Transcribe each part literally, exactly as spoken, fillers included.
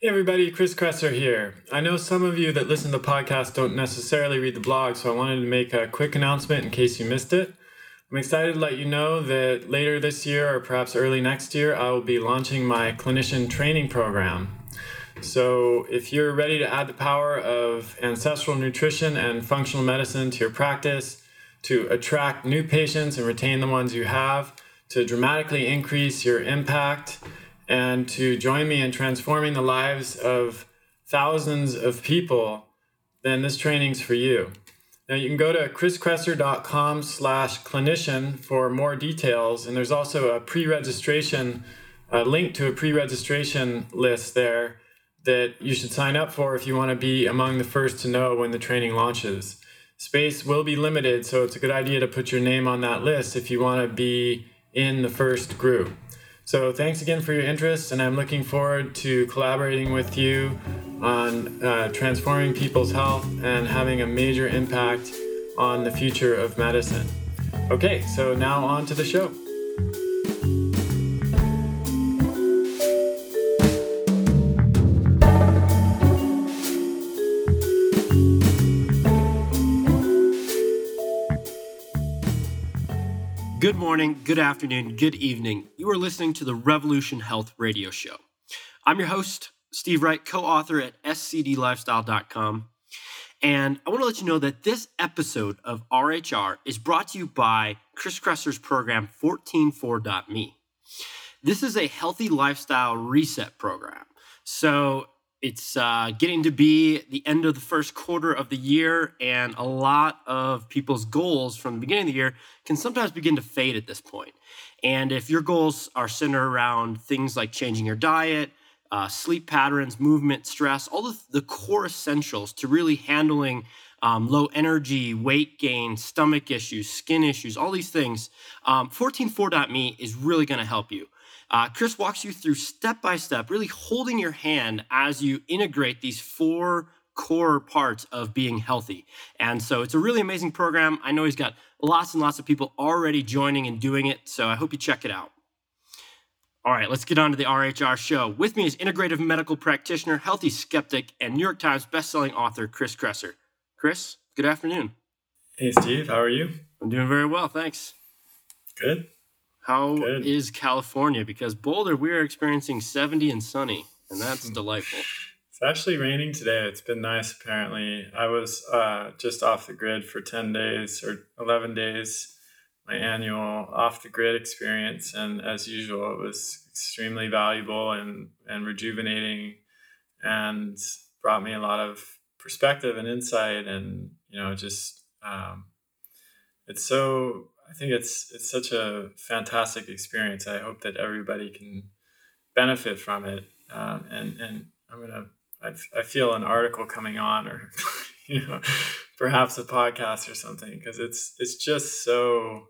Hey everybody, Chris Kresser here. I know some of you that listen to the podcast don't necessarily read the blog, so I wanted to make a quick announcement in case you missed it. I'm excited to let you know that later this year or perhaps early next year, I will be launching my clinician training program. So if you're ready to add the power of ancestral nutrition and functional medicine to your practice, to attract new patients and retain the ones you have, to dramatically increase your impact, and to join me in transforming the lives of thousands of people, then this training's for you. Now you can go to chriskresser.com slash clinician for more details, and there's also a pre-registration, a link to a pre-registration list there that you should sign up for if you want to be among the first to know when the training launches. Space will be limited, so it's a good idea to put your name on that list if you want to be in the first group. So thanks again for your interest, and I'm looking forward to collaborating with you on uh, transforming people's health and having a major impact on the future of medicine. Okay, so now on to the show. Good morning, good afternoon, good evening. You are listening to the Revolution Health Radio Show. I'm your host, Steve Wright, co-author at S C D lifestyle dot com. And I want to let you know that this episode of R H R is brought to you by Chris Kresser's program fourteen four dot me. This is a healthy lifestyle reset program. So it's uh, getting to be the end of the first quarter of the year, and a lot of people's goals from the beginning of the year can sometimes begin to fade at this point. And if your goals are centered around things like changing your diet, uh, sleep patterns, movement, stress, all the, the core essentials to really handling um, low energy, weight gain, stomach issues, skin issues, all these things, um, fourteen four dot me is really going to help you. Uh, Chris walks you through step-by-step, really holding your hand as you integrate these four core parts of being healthy. And so it's a really amazing program. I know he's got lots and lots of people already joining and doing it, so I hope you check it out. All right, let's get on to the R H R show. With me is integrative medical practitioner, healthy skeptic, and New York Times bestselling author, Chris Kresser. Chris, good afternoon. Hey Steve, how are you? I'm doing very well, thanks. Good. How Good. is California? Because Boulder, we are experiencing seventy and sunny, and that's delightful. It's actually raining today. It's been nice, apparently. I was uh, just off the grid for ten days or eleven days, my annual off-the-grid experience. And as usual, it was extremely valuable and, and rejuvenating, and brought me a lot of perspective and insight. And, you know, just um, it's so... I think it's it's such a fantastic experience. I hope that everybody can benefit from it. Um, and and I'm gonna I, I feel an article coming on, or you know, perhaps a podcast or something, because it's it's just so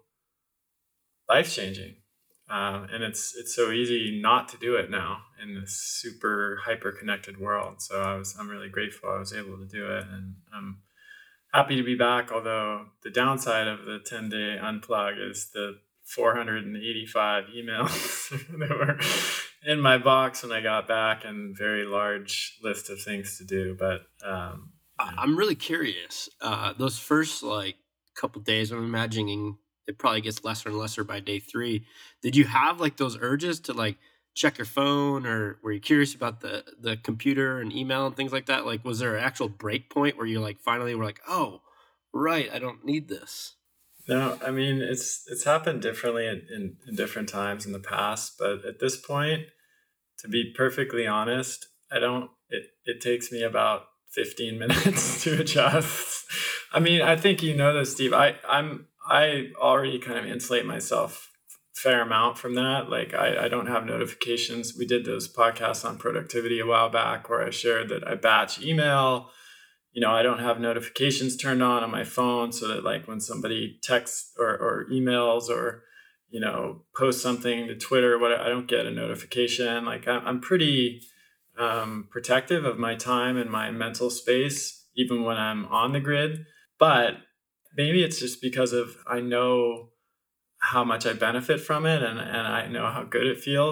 life changing, um, and it's it's so easy not to do it now in this super hyper connected world. So I was I'm really grateful I was able to do it, and I'm happy to be back, although the downside of the ten-day unplug is the four hundred eighty-five emails that were in my box when I got back, and very large list of things to do. But um, you know. I'm really curious. Uh, those first like couple days, I'm imagining it probably gets lesser and lesser by day three. Did you have like those urges to like check your phone, or were you curious about the the computer and email and things like that? Like, was there an actual break point where you like finally were like, oh, right, I don't need this? No, I mean, it's it's happened differently in, in, in different times in the past, but at this point, to be perfectly honest, I don't, it, it takes me about fifteen minutes to adjust. I mean, I think you know this, Steve. I, I'm, I already kind of insulate myself fair amount from that. Like I, I don't have notifications. We did those podcasts on productivity a while back where I shared that I batch email. You know, I don't have notifications turned on on my phone, so that like when somebody texts or, or emails or, you know, posts something to Twitter, what I don't get a notification. Like I, I'm pretty um, protective of my time and my mental space, even when I'm on the grid. But maybe it's just because of, I know how much I benefit from it, and, and I know how good it feels.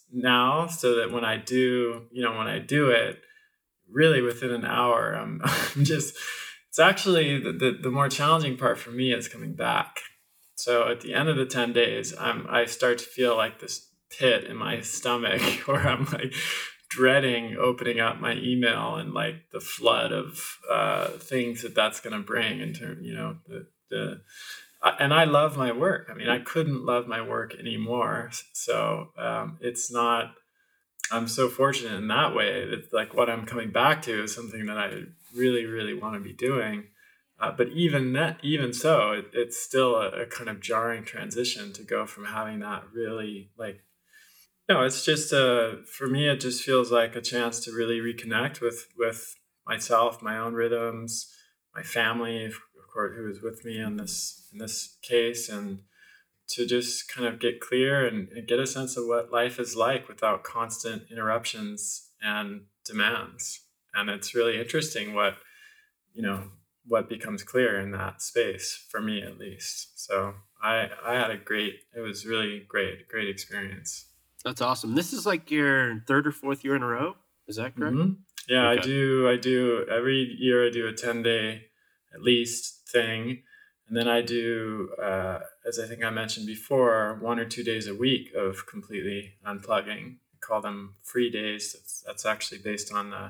now so that when I do, you know, when I do it, really within an hour, I'm, I'm just, it's actually the, the, the more challenging part for me is coming back. So at the end of the ten days, I'm, I start to feel like this pit in my stomach where I'm like dreading opening up my email and like the flood of uh, things that that's going to bring in terms, you know, the, the, and I love my work. I mean, I couldn't love my work anymore. So um, it's not, I'm so fortunate in that way that like what I'm coming back to is something that I really, really want to be doing. Uh, but even that, even so, it, it's still a, a kind of jarring transition to go from having that really like, no, it's just uh for me, it just feels like a chance to really reconnect with with myself, my own rhythms, my family, of course, who is with me in this in this case, and to just kind of get clear and, and get a sense of what life is like without constant interruptions and demands. And it's really interesting what, you know, what becomes clear in that space for me at least. So I I had a great, it was really great, great experience. That's awesome. This is like your third or fourth year in a row. Is that correct? Mm-hmm. Yeah, I Okay. do. I do every year. I do a ten day at least thing, and then I do, uh, as I think I mentioned before, one or two days a week of completely unplugging. I call them free days. That's, that's actually based on the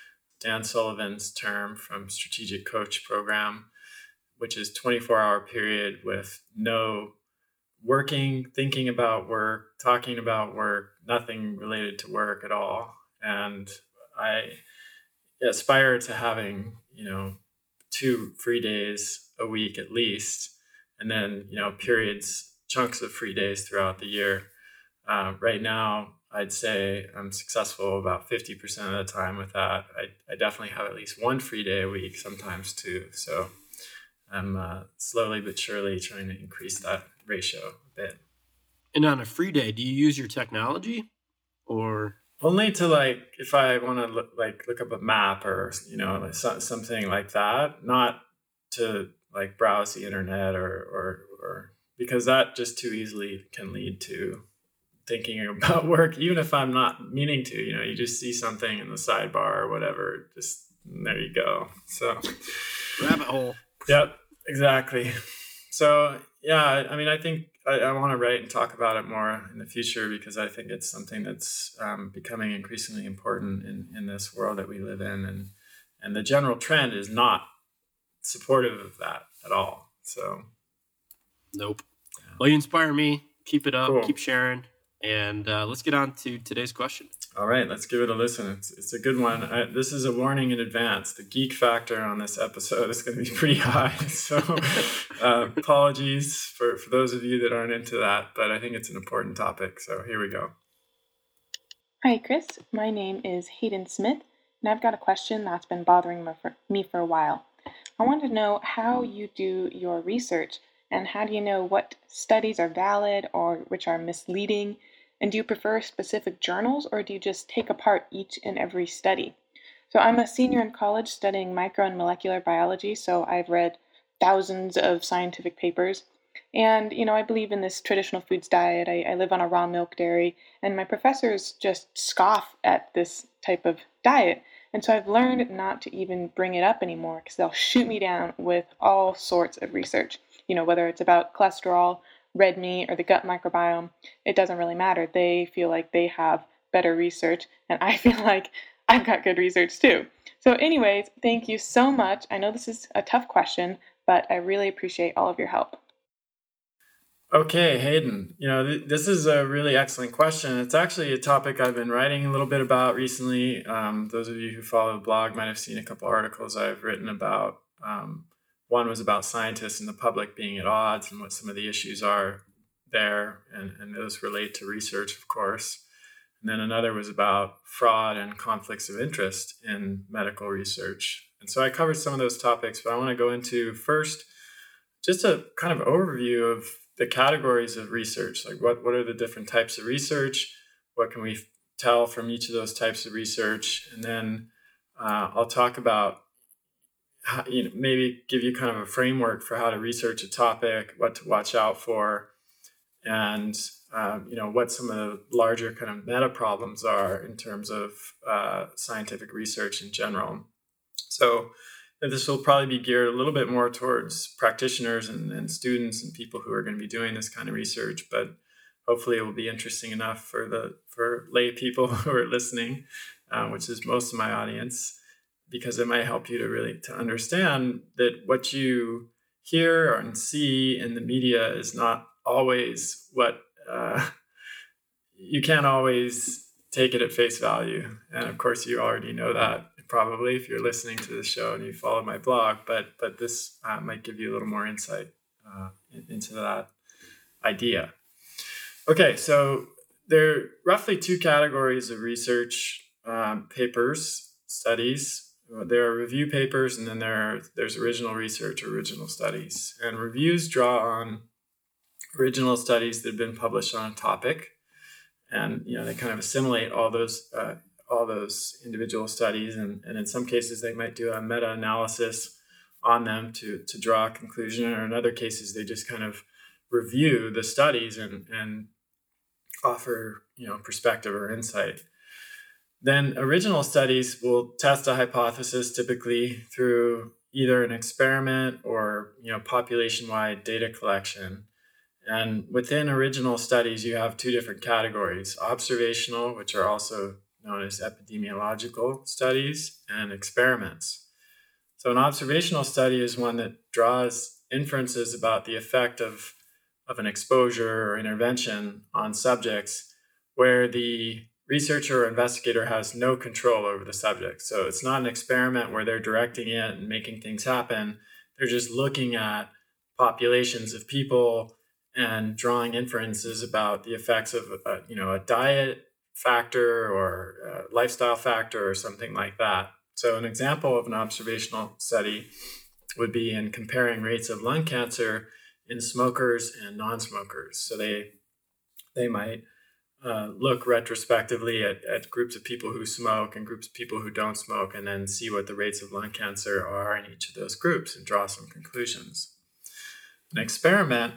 Dan Sullivan's term from Strategic Coach Program, which is twenty-four hour period with no working, thinking about work, talking about work, nothing related to work at all. And I aspire to having, you know, two free days a week at least, and then, you know, periods, chunks of free days throughout the year. Uh, right now, I'd say I'm successful about fifty percent of the time with that. I, I definitely have at least one free day a week, sometimes two. So I'm uh, slowly but surely trying to increase that ratio a bit. And on a free day, do you use your technology or? Only to like if I want to look, like look up a map or you know like so, something like that, not to like browse the internet or or or because that just too easily can lead to thinking about work, even if I'm not meaning to. You know, you just see something in the sidebar or whatever, just there you go. So Rabbit hole. Yep, exactly. So yeah, I mean, I think I, I want to write and talk about it more in the future because I think it's something that's um, becoming increasingly important in, in this world that we live in, and and the general trend is not supportive of that at all. So Nope. yeah. Well, you inspire me. Keep it up. Cool. Keep sharing. And uh, let's get on to today's question. All right, let's give it a listen. It's, it's a good one. I, this is a warning in advance. The geek factor on this episode is going to be pretty high. So uh, apologies for, for those of you that aren't into that, but I think it's an important topic. So here we go. Hi, Chris. My name is Hayden Smith, and I've got a question that's been bothering me for, me for a while. I want to know how you do your research, and how do you know what studies are valid or which are misleading? And do you prefer specific journals, or do you just take apart each and every study? So I'm a senior in college studying micro and molecular biology, so I've read thousands of scientific papers. And, you know, I believe in this traditional foods diet. I, I live on a raw milk dairy, and my professors just scoff at this type of diet. And so I've learned not to even bring it up anymore because they'll shoot me down with all sorts of research. You know, whether it's about cholesterol, red meat, or the gut microbiome, it doesn't really matter. They feel like they have better research, and I feel like I've got good research too. So anyways, thank you so much. I know this is a tough question, but I really appreciate all of your help. Okay, Hayden, you know, th- this is a really excellent question. It's actually a topic I've been writing a little bit about recently. Um, those of you who follow the blog might have seen a couple articles I've written about. Um, one was about scientists and the public being at odds and what some of the issues are there, and, and those relate to research, of course. And then another was about fraud and conflicts of interest in medical research. And so I covered some of those topics, but I want to go into first just a kind of overview of the categories of research, like what, what are the different types of research? What can we tell from each of those types of research? And then uh, I'll talk about, how, you know, maybe give you kind of a framework for how to research a topic, what to watch out for, and um, you know, what some of the larger kind of meta problems are in terms of uh, scientific research in general. So this will probably be geared a little bit more towards practitioners and, and students and people who are going to be doing this kind of research, but hopefully it will be interesting enough for the for lay people who are listening, uh, which is most of my audience, because it might help you to really to understand that what you hear and see in the media is not always what uh, you can't always take it at face value. And of course, you already know that probably if you're listening to the show and you follow my blog, but but this uh, might give you a little more insight uh, in, into that idea. Okay, so there are roughly two categories of research um, papers, studies. There are review papers, and then there are, there's original research, original studies. And reviews draw on original studies that have been published on a topic, and you know they kind of assimilate all those uh, all those individual studies, and, and in some cases they might do a meta-analysis on them to, to draw a conclusion, or in other cases they just kind of review the studies and, and offer, you know, perspective or insight. Then original studies will test a hypothesis typically through either an experiment or, you know, population-wide data collection. And within original studies, you have two different categories: observational, which are also known as epidemiological studies, and experiments. So an observational study is one that draws inferences about the effect of, of an exposure or intervention on subjects where the researcher or investigator has no control over the subject. So it's not an experiment where they're directing it and making things happen. They're just looking at populations of people and drawing inferences about the effects of a, you know, a diet factor or a lifestyle factor or something like that. So an example of an observational study would be in comparing rates of lung cancer in smokers and non-smokers. So they they might uh, look retrospectively at, at groups of people who smoke and groups of people who don't smoke, and then see what the rates of lung cancer are in each of those groups and draw some conclusions. An experiment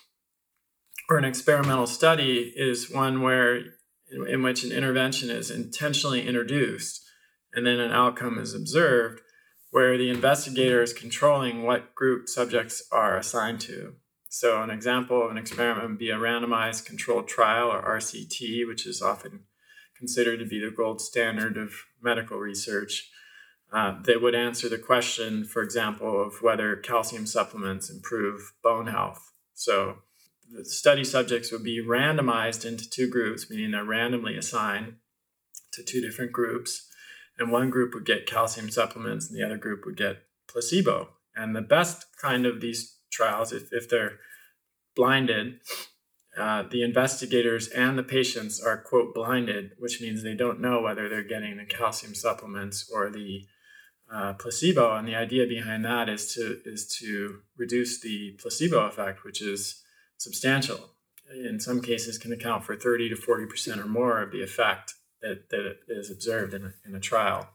or an experimental study is one where in, in which an intervention is intentionally introduced and then an outcome is observed, where the investigator is controlling what group subjects are assigned to. So an example of an experiment would be a randomized controlled trial, or R C T, which is often considered to be the gold standard of medical research, uh, that would answer the question, for example, of whether calcium supplements improve bone health. So the study subjects would be randomized into two groups, meaning they're randomly assigned to two different groups. And one group would get calcium supplements and the other group would get placebo. And the best kind of these trials, if, if they're blinded, uh, the investigators and the patients are, quote, blinded, which means they don't know whether they're getting the calcium supplements or the uh, placebo. And the idea behind that is to is to reduce the placebo effect, which is substantial. In some cases can account for thirty to forty percent or more of the effect that, that is observed in a, in a trial.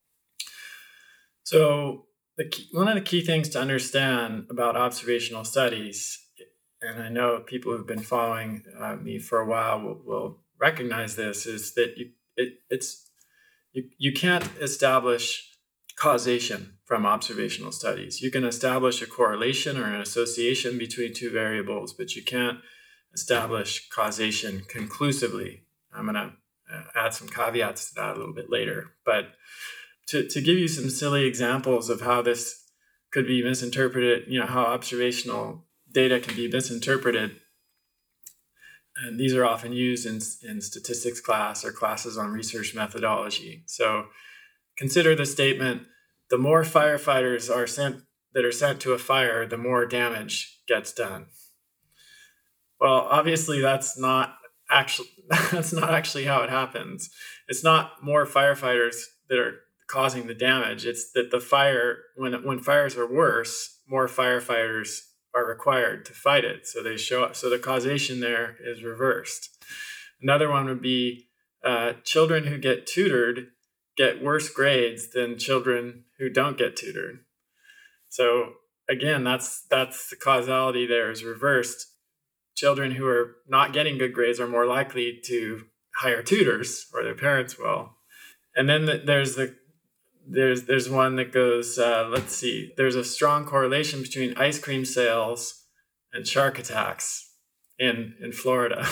So the key, one of the key things to understand about observational studies, and I know people who've been following uh, me for a while will, will recognize this, is that you, it, it's you, you can't establish causation from observational studies. You can establish a correlation or an association between two variables, but you can't establish causation conclusively. I'm going to add some caveats to that a little bit later. But to, to give you some silly examples of how this could be misinterpreted, you know, how observational data can be misinterpreted, and these are often used in, in statistics class or classes on research methodology. So consider the statement: the more firefighters are sent that are sent to a fire, the more damage gets done. Well, obviously that's not actually that's not actually how it happens. It's not more firefighters that are causing the damage. It's that the fire, when when fires are worse, more firefighters are required to fight it. So they show up. So the causation there is reversed. Another one would be uh, children who get tutored get worse grades than children who don't get tutored. So again, that's that's the causality there is reversed. children who are not getting good grades are more likely to hire tutors, or their parents will. And then the, there's the there's there's one that goes, uh, let's see, there's a strong correlation between ice cream sales and shark attacks in in Florida.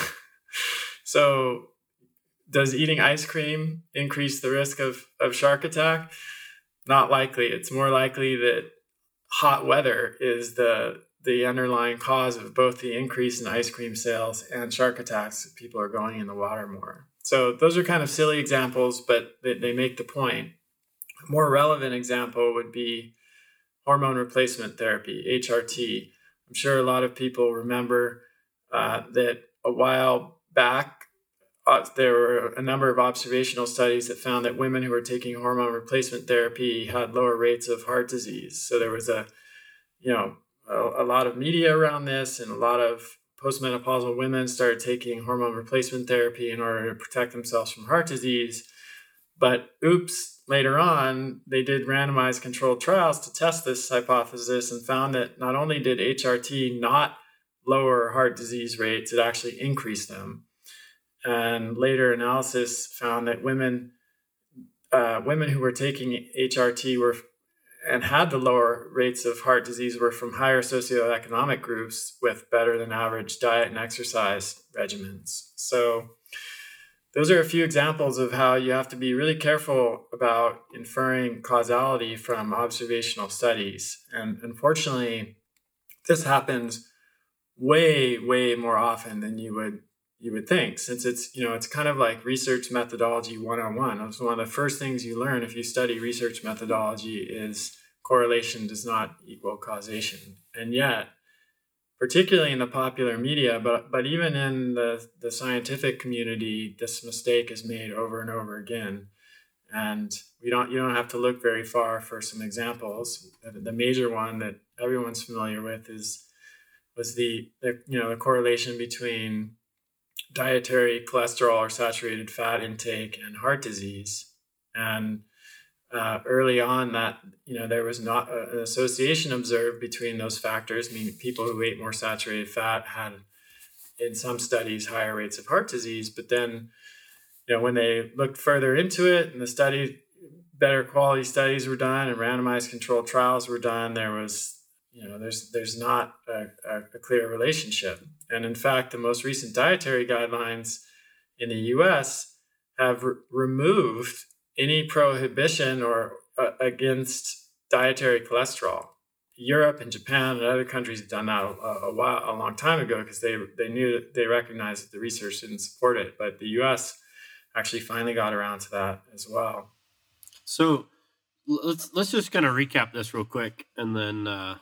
So does eating ice cream increase the risk of, of shark attack? Not likely. It's more likely that hot weather is the the underlying cause of both the increase in ice cream sales and shark attacks. People are going in the water more. So those are kind of silly examples, but they, they make the point. A more relevant example would be hormone replacement therapy, H R T. I'm sure a lot of people remember uh, that a while back, uh, there were a number of observational studies that found that women who were taking hormone replacement therapy had lower rates of heart disease. So there was a, you know, a, a lot of media around this, and a lot of postmenopausal women started taking hormone replacement therapy in order to protect themselves from heart disease. But oops, later on, they did randomized controlled trials to test this hypothesis and found that not only did H R T not lower heart disease rates, it actually increased them. And later analysis found that women uh, women who were taking H R T were and had the lower rates of heart disease were from higher socioeconomic groups with better than average diet and exercise regimens. So those are a few examples of how you have to be really careful about inferring causality from observational studies. And unfortunately, this happens way, way more often than you would you would think, since it's, you know, it's kind of like research methodology one oh one. It's one of the first things you learn if you study research methodology is correlation does not equal causation. And yet, particularly in the popular media, but but even in the, the scientific community, this mistake is made over and over again. And we don't you don't have to look very far for some examples. The, the major one that everyone's familiar with is was the, the you know the correlation between dietary cholesterol or saturated fat intake and heart disease. And uh, early on, that you know there was not a, an association observed between those factors. Meaning, people who ate more saturated fat had, in some studies, higher rates of heart disease. But then, you know, when they looked further into it, and the study, better quality studies were done, and randomized controlled trials were done, there was, you know, there's there's not a, a, a clear relationship. And in fact, the most recent dietary guidelines in the U S have re- removed any prohibition or uh, against dietary cholesterol. Europe and Japan and other countries have done that a, a while, a long time ago, because they they knew that they recognized that the research didn't support it. But the U S actually finally got around to that as well. So let's let's just kind of recap this real quick, and then uh,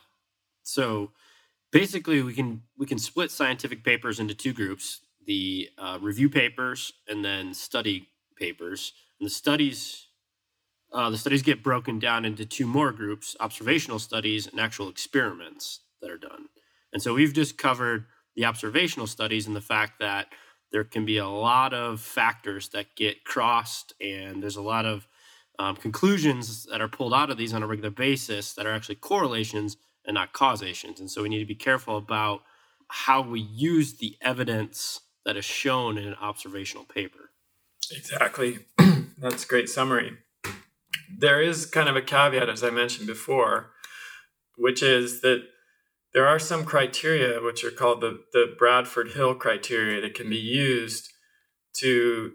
so basically we can we can split scientific papers into two groups: the uh, review papers and then study papers. And the studies uh, the studies get broken down into two more groups: observational studies and actual experiments that are done. And so we've just covered the observational studies and the fact that there can be a lot of factors that get crossed, and there's a lot of um, conclusions that are pulled out of these on a regular basis that are actually correlations and not causations. And so we need to be careful about how we use the evidence that is shown in an observational paper. Exactly. That's a great summary. There is kind of a caveat, as I mentioned before, which is that there are some criteria which are called the, the Bradford-Hill criteria that can be used to,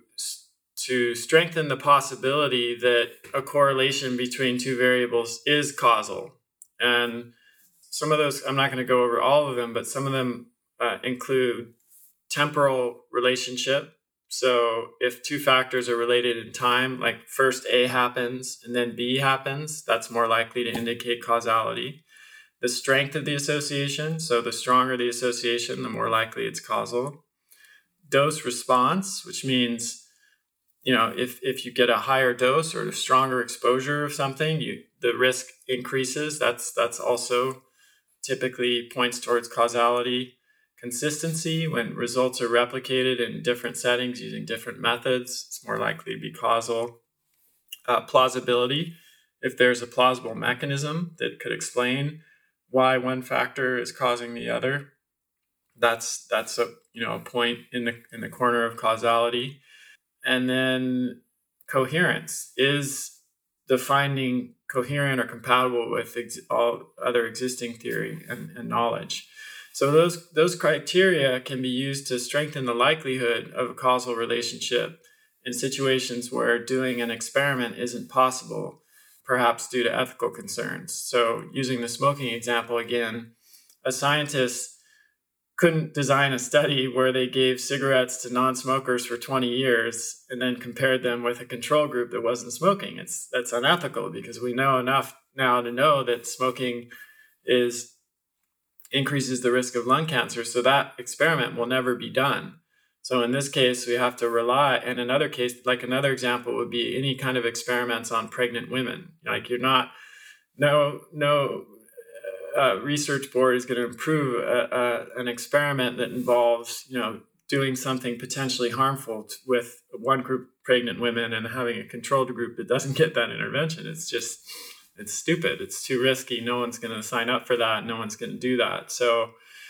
to strengthen the possibility that a correlation between two variables is causal. And some of those, I'm not going to go over all of them, but some of them uh, include temporal relationship. So if two factors are related in time, like first A happens and then B happens, that's more likely to indicate causality. The strength of the association, so the stronger the association, the more likely it's causal. Dose response, which means, you know, if, if you get a higher dose or a stronger exposure of something, you the risk increases. That's that's also typically points towards causality. Consistency, when results are replicated in different settings using different methods, it's more likely to be causal. Uh, plausibility, if there's a plausible mechanism that could explain why one factor is causing the other. That's that's a you know a point in the in the corner of causality. And then coherence. Is the finding coherent or compatible with ex- all other existing theory and, and knowledge? So those those criteria can be used to strengthen the likelihood of a causal relationship in situations where doing an experiment isn't possible, perhaps due to ethical concerns. So using the smoking example again, a scientist couldn't design a study where they gave cigarettes to non-smokers for twenty years and then compared them with a control group that wasn't smoking. It's that's unethical because we know enough now to know that smoking is increases the risk of lung cancer. So that experiment will never be done. So in this case, we have to rely, and another case, like another example would be any kind of experiments on pregnant women. Like you're not, no, no uh, research board is going to approve a, a, an experiment that involves, you know, doing something potentially harmful t- with one group of pregnant women and having a controlled group that doesn't get that intervention. It's just, it's stupid. It's too risky. No one's going to sign up for that. No one's going to do that. So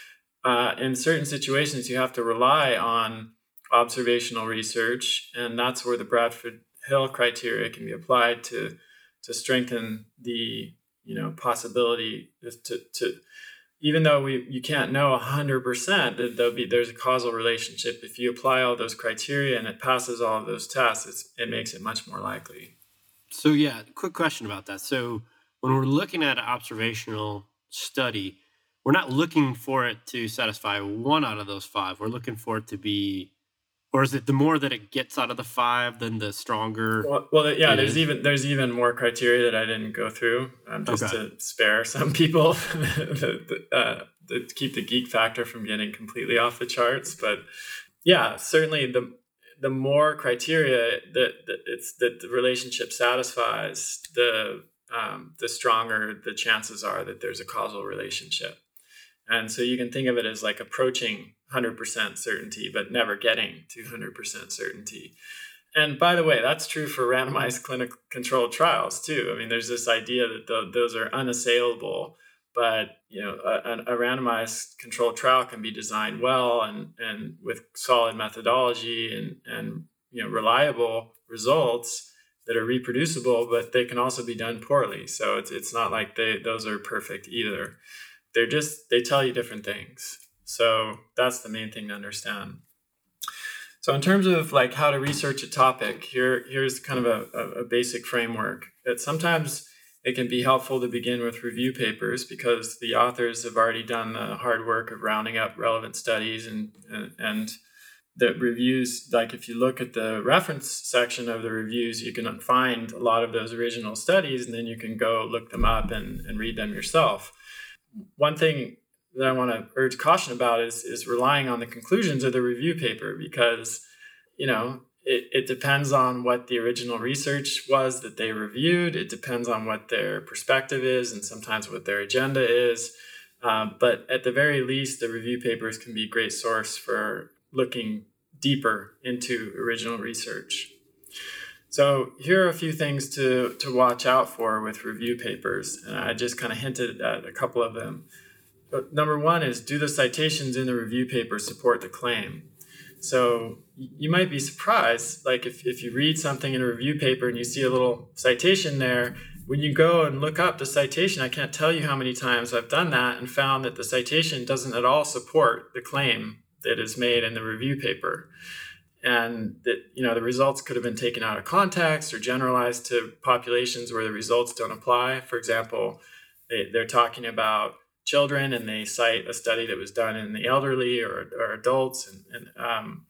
uh, in certain situations, you have to rely on observational research, and that's where the Bradford Hill criteria can be applied to to strengthen the you know possibility to to even though we you can't know one hundred percent that there'll be there's a causal relationship. If you apply all those criteria and it passes all of those tests, it's, it makes it much more likely. So yeah, quick question about that. So when we're looking at an observational study, we're not looking for it to satisfy one out of those five. We're looking for it to be, or is it the more that it gets out of the five, then the stronger? Well, well yeah, it there's is? even there's even more criteria that I didn't go through, um, just Okay. to spare some people the, the, uh, to keep the geek factor from getting completely off the charts. But yeah, certainly the the more criteria that, that it's that the relationship satisfies, the um, the stronger the chances are that there's a causal relationship. And so you can think of it as like approaching one hundred percent certainty, but never getting to one hundred percent certainty. And by the way, that's true for randomized clinical controlled trials too. I mean, there's this idea that the, those are unassailable, but you know, a, a randomized controlled trial can be designed well and and with solid methodology and and you know reliable results that are reproducible, but they can also be done poorly. So it's it's not like they those are perfect either. They're just, they tell you different things. So that's the main thing to understand. So in terms of like how to research a topic, here here's kind of a, a basic framework. That sometimes it can be helpful to begin with review papers because the authors have already done the hard work of rounding up relevant studies and and, and the reviews, like if you look at the reference section of the reviews, you can find a lot of those original studies and then you can go look them up and, and read them yourself. One thing that I want to urge caution about is, is relying on the conclusions of the review paper because, you know, it, it depends on what the original research was that they reviewed. It depends on what their perspective is and sometimes what their agenda is. Um, but at the very least, the review papers can be a great source for looking deeper into original research. So here are a few things to, to watch out for with review papers. And I just kind of hinted at a couple of them. But number one is, do the citations in the review paper support the claim? So you might be surprised, like if, if you read something in a review paper and you see a little citation there, when you go and look up the citation, I can't tell you how many times I've done that and found that the citation doesn't at all support the claim that is made in the review paper. And that, you know, the results could have been taken out of context or generalized to populations where the results don't apply. For example, they, they're talking about children and they cite a study that was done in the elderly or, or adults. And, and um,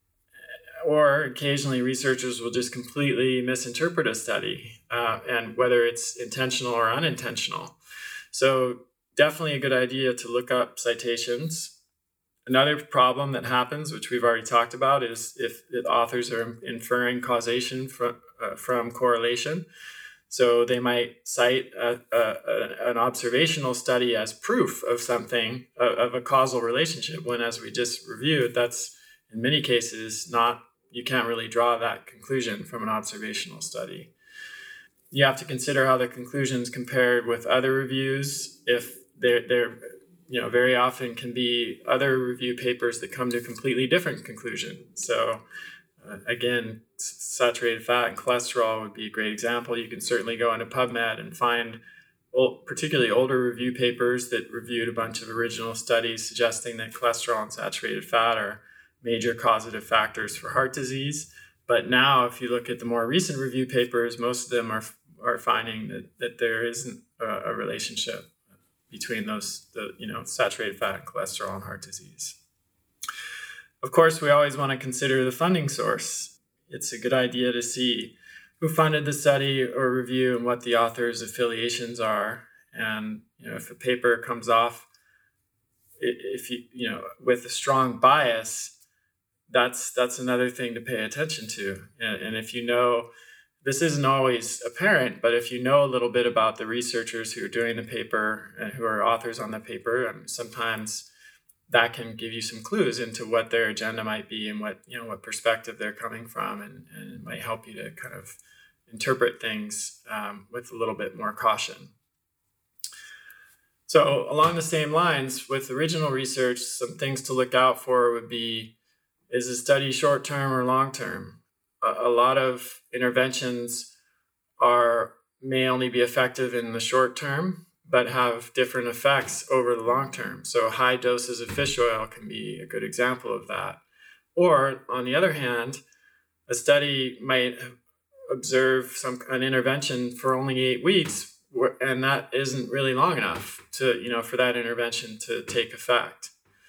or occasionally researchers will just completely misinterpret a study uh, and whether it's intentional or unintentional. So definitely a good idea to look up citations. Another problem that happens, which we've already talked about, is if the authors are inferring causation from, uh, from correlation. So they might cite a, a, an observational study as proof of something, of a causal relationship, when as we just reviewed, that's in many cases not, you can't really draw that conclusion from an observational study. You have to consider how the conclusions compared with other reviews. If they're, they're you know, very often can be other review papers that come to a completely different conclusion. So uh, again, saturated fat and cholesterol would be a great example. You can certainly go into PubMed and find old, particularly older review papers that reviewed a bunch of original studies suggesting that cholesterol and saturated fat are major causative factors for heart disease. But now, if you look at the more recent review papers, most of them are are finding that, that there isn't a, a relationship between those, the you know, saturated fat and cholesterol and heart disease. Of course, we always want to consider the funding source. It's a good idea to see who funded the study or review and what the author's affiliations are. And you know, if a paper comes off, if you you know, with a strong bias, that's that's another thing to pay attention to. And, and if you know, this isn't always apparent, but if you know a little bit about the researchers who are doing the paper and who are authors on the paper, um, sometimes that can give you some clues into what their agenda might be and what, you know, what perspective they're coming from, and, and it might help you to kind of interpret things um, with a little bit more caution. So along the same lines, with original research, some things to look out for would be, is the study short-term or long-term? A lot of interventions are may only be effective in the short term, but have different effects over the long term. So high doses of fish oil can be a good example of that. Or on the other hand, a study might observe some an intervention for only eight weeks, and that isn't really long enough to, you know, for that intervention to take effect.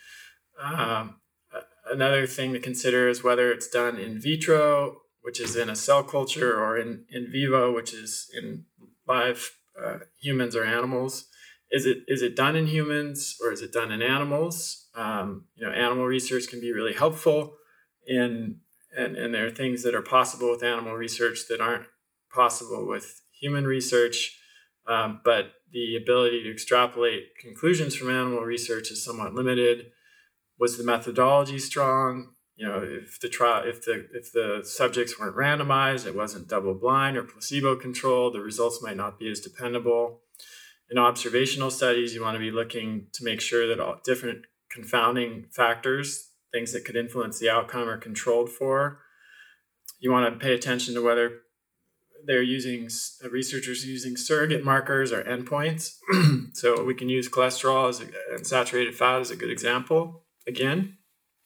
Um, another thing to consider is whether it's done in vitro, which is in a cell culture, or in, in vivo, which is in live uh, humans or animals. Is it is it done in humans or is it done in animals? Um, you know, animal research can be really helpful, in, and, and there are things that are possible with animal research that aren't possible with human research. Um, but the ability to extrapolate conclusions from animal research is somewhat limited. Was the methodology strong? You know, if the trial, if the if the subjects weren't randomized, it wasn't double blind or placebo controlled, the results might not be as dependable. In observational studies, you want to be looking to make sure that all different confounding factors, things that could influence the outcome, are controlled for. You want to pay attention to whether they're using researchers using surrogate markers or endpoints. So we can use cholesterol as a, and saturated fat as a good example. Again,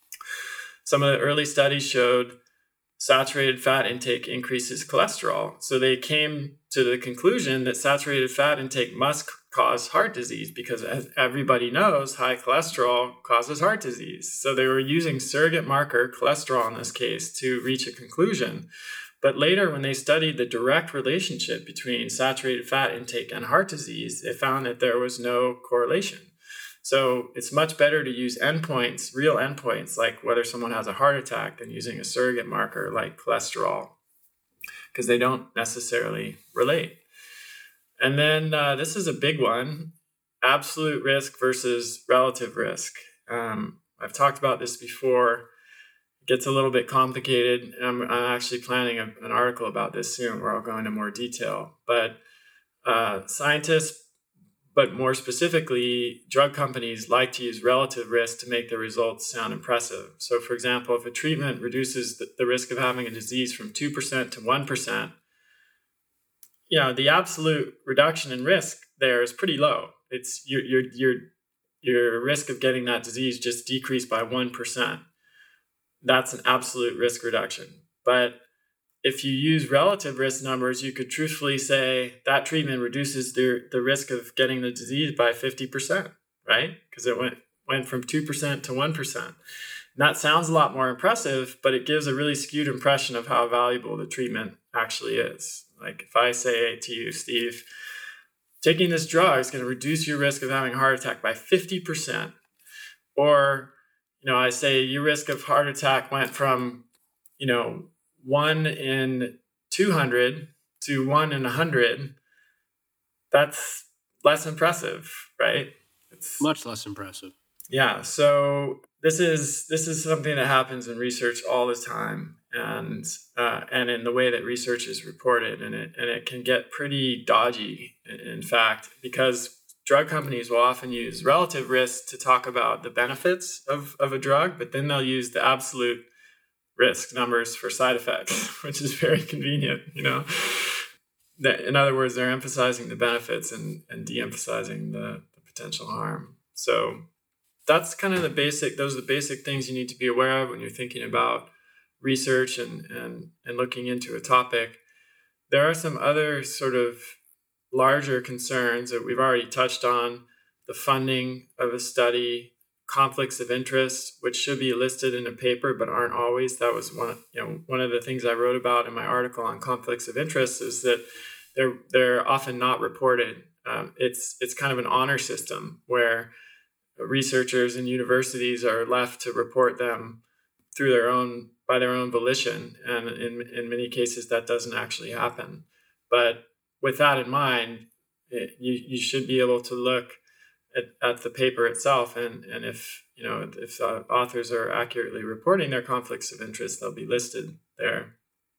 some of the early studies showed saturated fat intake increases cholesterol. So they came to the conclusion that saturated fat intake must cause heart disease, because as everybody knows, high cholesterol causes heart disease. So they were using surrogate marker, cholesterol in this case, to reach a conclusion. But later, when they studied the direct relationship between saturated fat intake and heart disease, they found that there was no correlation. So it's much better to use endpoints, real endpoints, like whether someone has a heart attack, than using a surrogate marker like cholesterol, because they don't necessarily relate. And then uh, this is a big one, absolute risk versus relative risk. Um, I've talked about this before. It gets a little bit complicated. I'm, I'm actually planning a, an article about this soon where I'll go into more detail. But uh, scientists, but more specifically, drug companies like to use relative risk to make their results sound impressive. So for example, if a treatment reduces the, the risk of having a disease from two percent to one percent, you know, the absolute reduction in risk there is pretty low. It's your your your your risk of getting that disease just decreased by one percent. That's an absolute risk reduction. But if you use relative risk numbers, you could truthfully say that treatment reduces the, the risk of getting the disease by fifty percent, right? Because it went, went from two percent to one percent. And that sounds a lot more impressive, but it gives a really skewed impression of how valuable the treatment actually is. Like if I say to you, Steve, taking this drug is going to reduce your risk of having a heart attack by fifty percent. Or, you know, I say your risk of heart attack went from, you know, one in two hundred to one in one hundred, that's less impressive, right? It's much less impressive. Yeah. So this is this is something that happens in research all the time, and uh, and in the way that research is reported, and it and it can get pretty dodgy, in fact, because drug companies will often use relative risk to talk about the benefits of, of a drug, but then they'll use the absolute risk numbers for side effects, which is very convenient, you know. In other words, they're emphasizing the benefits and, and de-emphasizing the, the potential harm. So that's kind of the basic, those are the basic things you need to be aware of when you're thinking about research and, and, and looking into a topic. There are some other sort of larger concerns that we've already touched on: the funding of a study, conflicts of interest, which should be listed in a paper but aren't always. That was one, you know, one of the things I wrote about in my article on conflicts of interest, is that they're they're often not reported. Um, it's it's kind of an honor system where researchers and universities are left to report them through their own by their own volition, and in in many cases that doesn't actually happen. But with that in mind, it, you you should be able to look at, at the paper itself, and and if you know if uh, authors are accurately reporting their conflicts of interest, they'll be listed there.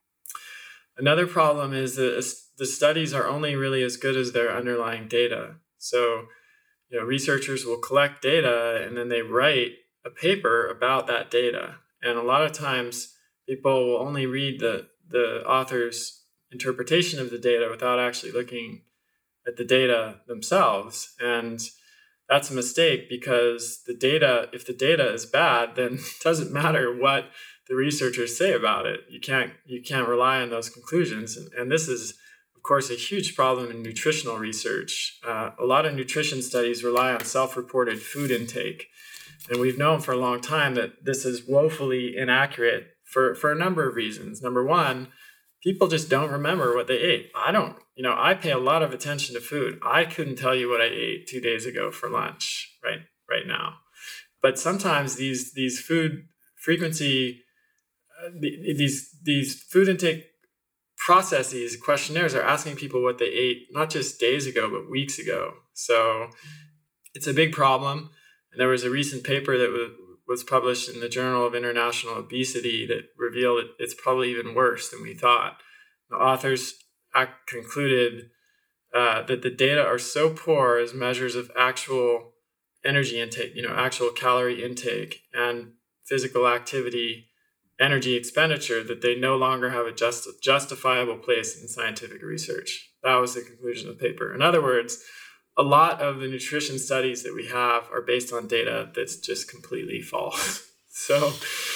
Another problem is that the studies are only really as good as their underlying data. So, you know, researchers will collect data and then they write a paper about that data. And a lot of times people will only read the, the author's interpretation of the data without actually looking at the data themselves. And that's a mistake, because the data, if the data is bad, then it doesn't matter what the researchers say about it. You can't you can't rely on those conclusions. And, and this is, of course, a huge problem in nutritional research. Uh, a lot of nutrition studies rely on self-reported food intake. And we've known for a long time that this is woefully inaccurate for, for a number of reasons. Number one, people just don't remember what they ate. I don't, you know, I pay a lot of attention to food. I couldn't tell you what I ate two days ago for lunch right, right now. But sometimes these, these food frequency, uh, these, these food intake processes, questionnaires are asking people what they ate, not just days ago, but weeks ago. So it's a big problem. And there was a recent paper that was, was published in the Journal of International Obesity that revealed that it's probably even worse than we thought. The authors concluded uh, that the data are so poor as measures of actual energy intake, you know, actual calorie intake and physical activity, energy expenditure, that they no longer have a just, justifiable place in scientific research. That was the conclusion of the paper. In other words, a lot of the nutrition studies that we have are based on data that's just completely false. So,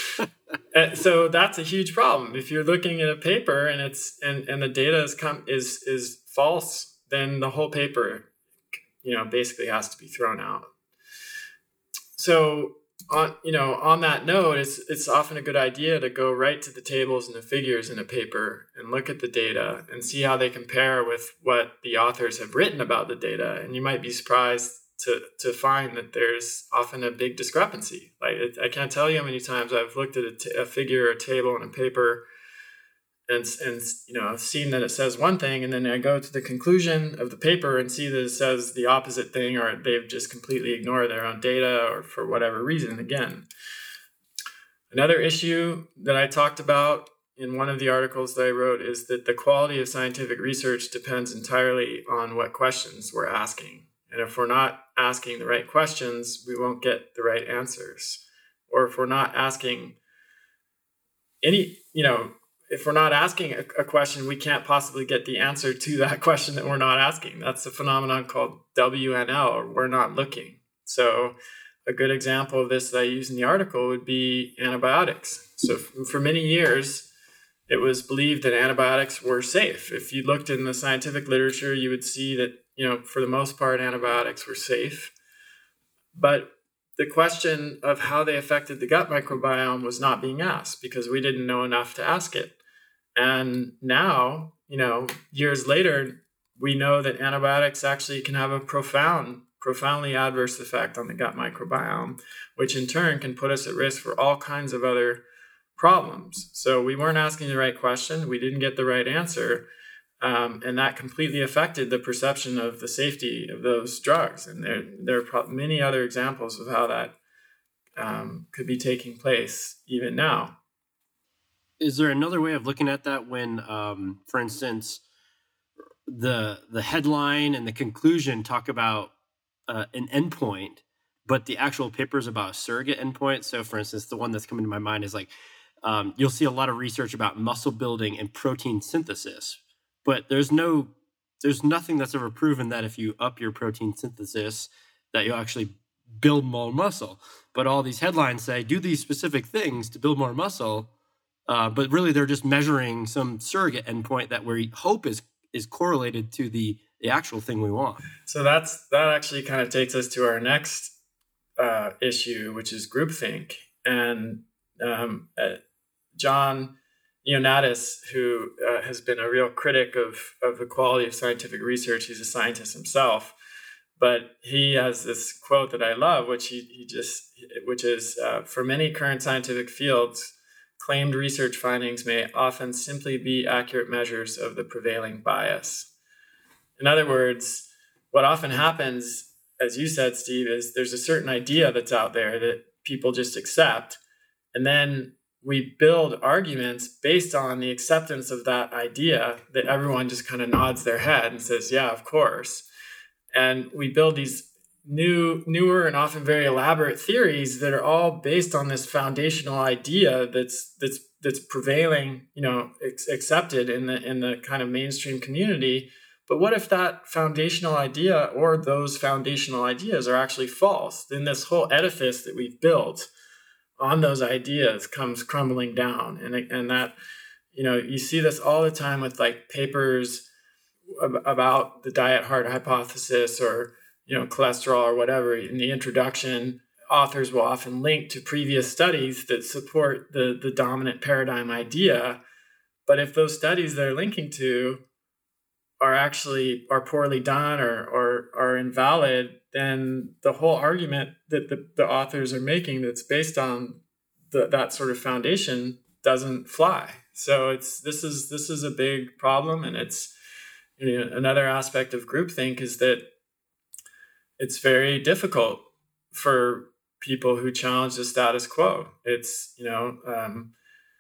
so that's a huge problem. If you're looking at a paper and it's and, and the data is come is is false, then the whole paper, you know, basically has to be thrown out. So, on you know, on that note, it's it's often a good idea to go right to the tables and the figures in a paper and look at the data and see how they compare with what the authors have written about the data. And you might be surprised to to find that there's often a big discrepancy. Like it, I can't tell you how many times I've looked at a, t- a figure or a table in a paper and and you know I've seen that it says one thing, and then I go to the conclusion of the paper and see that it says the opposite thing, or they've just completely ignored their own data, or for whatever reason. Again, another issue that I talked about in one of the articles that I wrote is that the quality of scientific research depends entirely on what questions we're asking. And if we're not asking the right questions, we won't get the right answers. Or if we're not asking any, you know, if we're not asking a, a question, we can't possibly get the answer to that question that we're not asking. That's a phenomenon called W N L, or we're not looking. So a good example of this that I use in the article would be antibiotics. So f- for many years, it was believed that antibiotics were safe. If you looked in the scientific literature, you would see that, you know, for the most part, antibiotics were safe. But the question of how they affected the gut microbiome was not being asked because we didn't know enough to ask it. And now, you know, years later, we know that antibiotics actually can have a profound, profoundly adverse effect on the gut microbiome, which in turn can put us at risk for all kinds of other problems. So we weren't asking the right question. We didn't get the right answer. Um, and that completely affected the perception of the safety of those drugs. And there, there are pro- many other examples of how that um, could be taking place even now. Is there another way of looking at that when, um, for instance, the the headline and the conclusion talk about uh, an endpoint, but the actual paper is about a surrogate endpoint. So, for instance, the one that's coming to my mind is like, um, you'll see a lot of research about muscle building and protein synthesis, but there's no, there's nothing that's ever proven that if you up your protein synthesis, that you'll actually build more muscle. But all these headlines say, do these specific things to build more muscle. Uh, but really, they're just measuring some surrogate endpoint that we hope is is correlated to the, the actual thing we want. So that's that actually kind of takes us to our next uh, issue, which is groupthink. And um, uh, John Ioannidis, who uh, has been a real critic of, of the quality of scientific research, he's a scientist himself, but he has this quote that I love, which he, he just, which is, uh, for many current scientific fields, claimed research findings may often simply be accurate measures of the prevailing bias. In other words, what often happens, as you said, Steve, is there's a certain idea that's out there that people just accept, and then we build arguments based on the acceptance of that idea that everyone just kind of nods their head and says, yeah, of course. And we build these new, newer and often very elaborate theories that are all based on this foundational idea that's that's that's prevailing, you know, ex- accepted in the in the kind of mainstream community. But what if that foundational idea or those foundational ideas are actually false? Then this whole edifice that we've built on those ideas comes crumbling down, and and that, you know, you see this all the time with like papers about the diet heart hypothesis or, you know, cholesterol or whatever. In the introduction, authors will often link to previous studies that support the, the dominant paradigm idea. But if those studies they're linking to are actually are poorly done or, or are invalid, then the whole argument that the, the authors are making that's based on the, that sort of foundation doesn't fly. So it's this is this is a big problem, and it's, you know, another aspect of groupthink is that it's very difficult for people who challenge the status quo. It's, you know, um,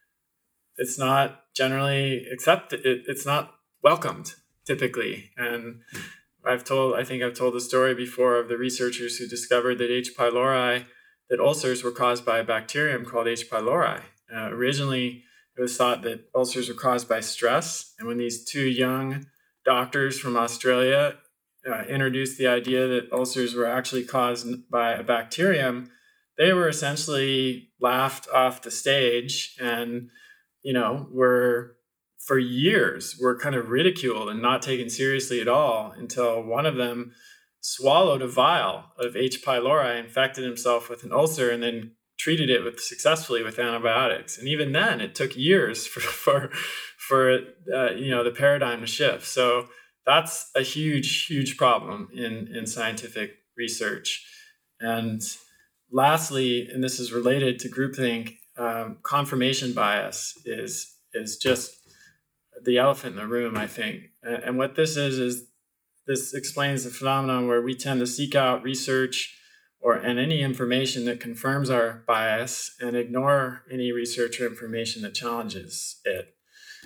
it's not generally accepted. It, it's not welcomed typically. And I've told, I think I've told the story before of the researchers who discovered that H. pylori, that ulcers were caused by a bacterium called H. pylori. Uh, originally, it was thought that ulcers were caused by stress. And when these two young doctors from Australia uh, introduced the idea that ulcers were actually caused by a bacterium, they were essentially laughed off the stage and, you know, were for years were kind of ridiculed and not taken seriously at all until one of them swallowed a vial of H. pylori, infected himself with an ulcer, and then treated it with successfully with antibiotics. And even then, it took years for for, for uh, you know, the paradigm to shift. So that's a huge, huge problem in, in scientific research. And lastly, and this is related to groupthink, um, confirmation bias is is just the elephant in the room, I think. And, and what this is, is this explains the phenomenon where we tend to seek out research or and any information that confirms our bias and ignore any research or information that challenges it.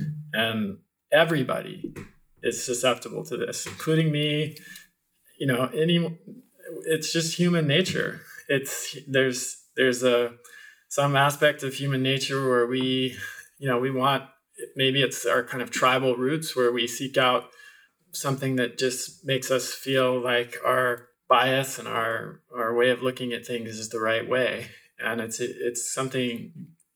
And everybody is susceptible to this, including me. You know, any it's just human nature. It's there's there's a some aspect of human nature where we, you know, we want, maybe it's our kind of tribal roots where we seek out something that just makes us feel like our bias and our our way of looking at things is the right way. And it's it's something,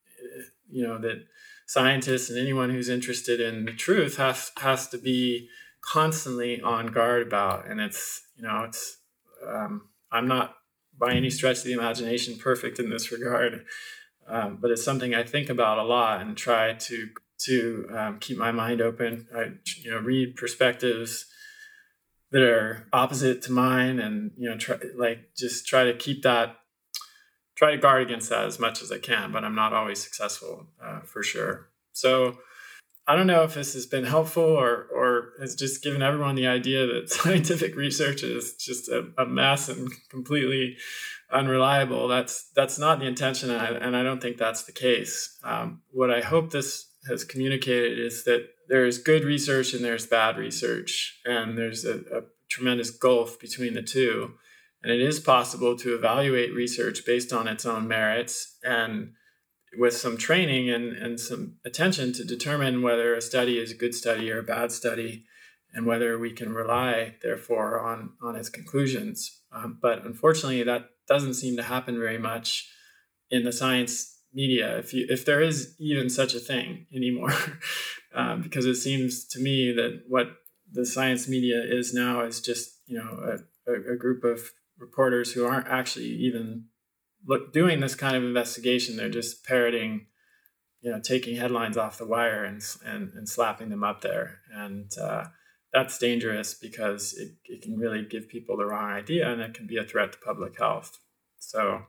you know, that scientists and anyone who's interested in the truth has has to be constantly on guard about. And it's, you know, it's um, I'm not by any stretch of the imagination perfect in this regard, um, but it's something I think about a lot and try to to um, keep my mind open. I, you know, read perspectives that are opposite to mine, and, you know, try, like just try to keep that, try to guard against that as much as I can. But I'm not always successful, uh, for sure. So I don't know if this has been helpful or or has just given everyone the idea that scientific research is just a, a mess and completely unreliable. That's that's not the intention, and I, and I don't think that's the case. Um, what I hope this has communicated is that there is good research and there's bad research, and there's a, a tremendous gulf between the two. And it is possible to evaluate research based on its own merits and with some training and, and some attention to determine whether a study is a good study or a bad study, and whether we can rely, therefore, on, on its conclusions. Um, but unfortunately, that doesn't seem to happen very much in the science media, if you, if there is even such a thing anymore, um, because it seems to me that what the science media is now is just, you know, a, a, a group of reporters who aren't actually even look doing this kind of investigation. They're just parroting, you know, taking headlines off the wire and and, and slapping them up there, and uh, that's dangerous because it, it can really give people the wrong idea, and it can be a threat to public health. So.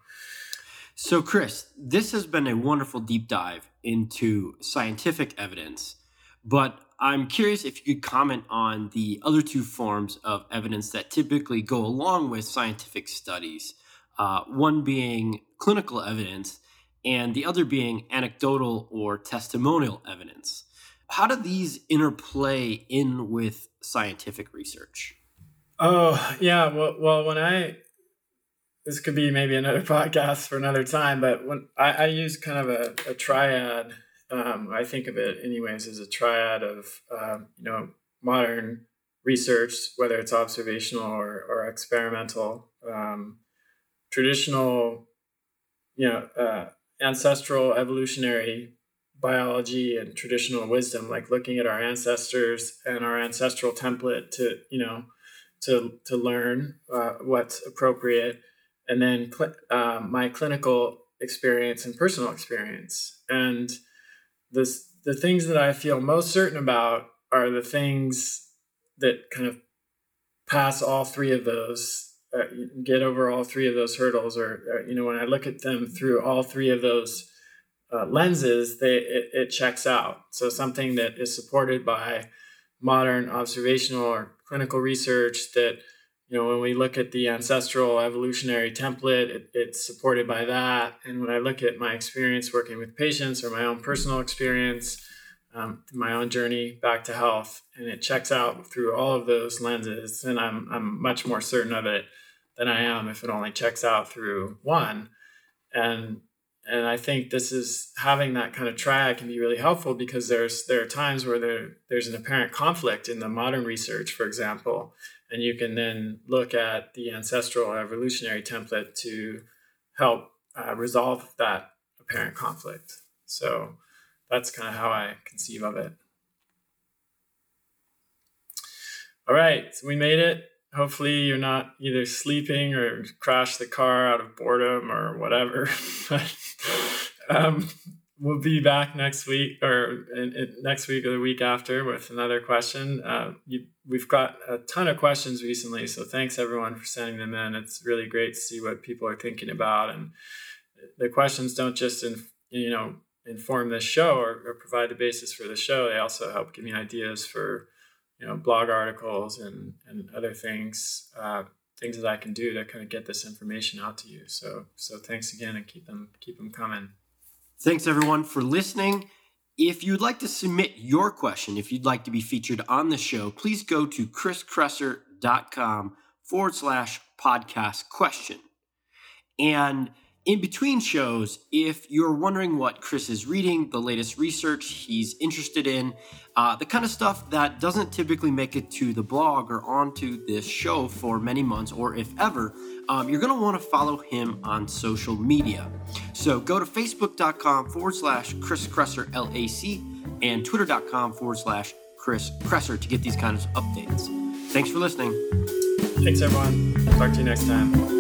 So, Chris, this has been a wonderful deep dive into scientific evidence, but I'm curious if you could comment on the other two forms of evidence that typically go along with scientific studies, uh, one being clinical evidence and the other being anecdotal or testimonial evidence. How do these interplay in with scientific research? Oh, yeah. Well, well when I... This could be maybe another podcast for another time, but when I, I use kind of a, a triad, um, I think of it anyways as a triad of, um, you know, modern research, whether it's observational or, or experimental, um, traditional, you know, uh, ancestral evolutionary biology and traditional wisdom, like looking at our ancestors and our ancestral template to, you know, to, to learn uh, what's appropriate. And then uh, my clinical experience and personal experience. And this, the things that I feel most certain about are the things that kind of pass all three of those, uh, get over all three of those hurdles. Or, or, you know, when I look at them through all three of those uh, lenses, they it, it checks out. So something that is supported by modern observational or clinical research that, you know, when we look at the ancestral evolutionary template, it, it's supported by that. And when I look at my experience working with patients or my own personal experience, um, my own journey back to health, and it checks out through all of those lenses, then I'm I'm much more certain of it than I am if it only checks out through one. And and I think this is having that kind of triad can be really helpful because there's there are times where there there's an apparent conflict in the modern research, for example. And you can then look at the ancestral evolutionary template to help uh, resolve that apparent conflict. So that's kind of how I conceive of it. All right, so we made it. Hopefully you're not either sleeping or crashed the car out of boredom or whatever. But um, we'll be back next week or in, in next week or the week after with another question. Uh, you, we've got a ton of questions recently, so thanks everyone for sending them in. It's really great to see what people are thinking about, and the questions don't just in, you know inform this show or, or provide the basis for the show. They also help give me ideas for you know blog articles and and other things, uh, things that I can do to kind of get this information out to you. So so thanks again, and keep them keep them coming. Thanks, everyone, for listening. If you'd like to submit your question, if you'd like to be featured on the show, please go to chriskresser.com forward slash podcast question. And in between shows, if you're wondering what Chris is reading, the latest research he's interested in, uh, the kind of stuff that doesn't typically make it to the blog or onto this show for many months, or if ever, um, you're going to want to follow him on social media. So go to facebook.com forward slash Chris Kresser L A C and twitter.com forward slash Chris Kresser to get these kinds of updates. Thanks for listening. Thanks, everyone. Talk to you next time.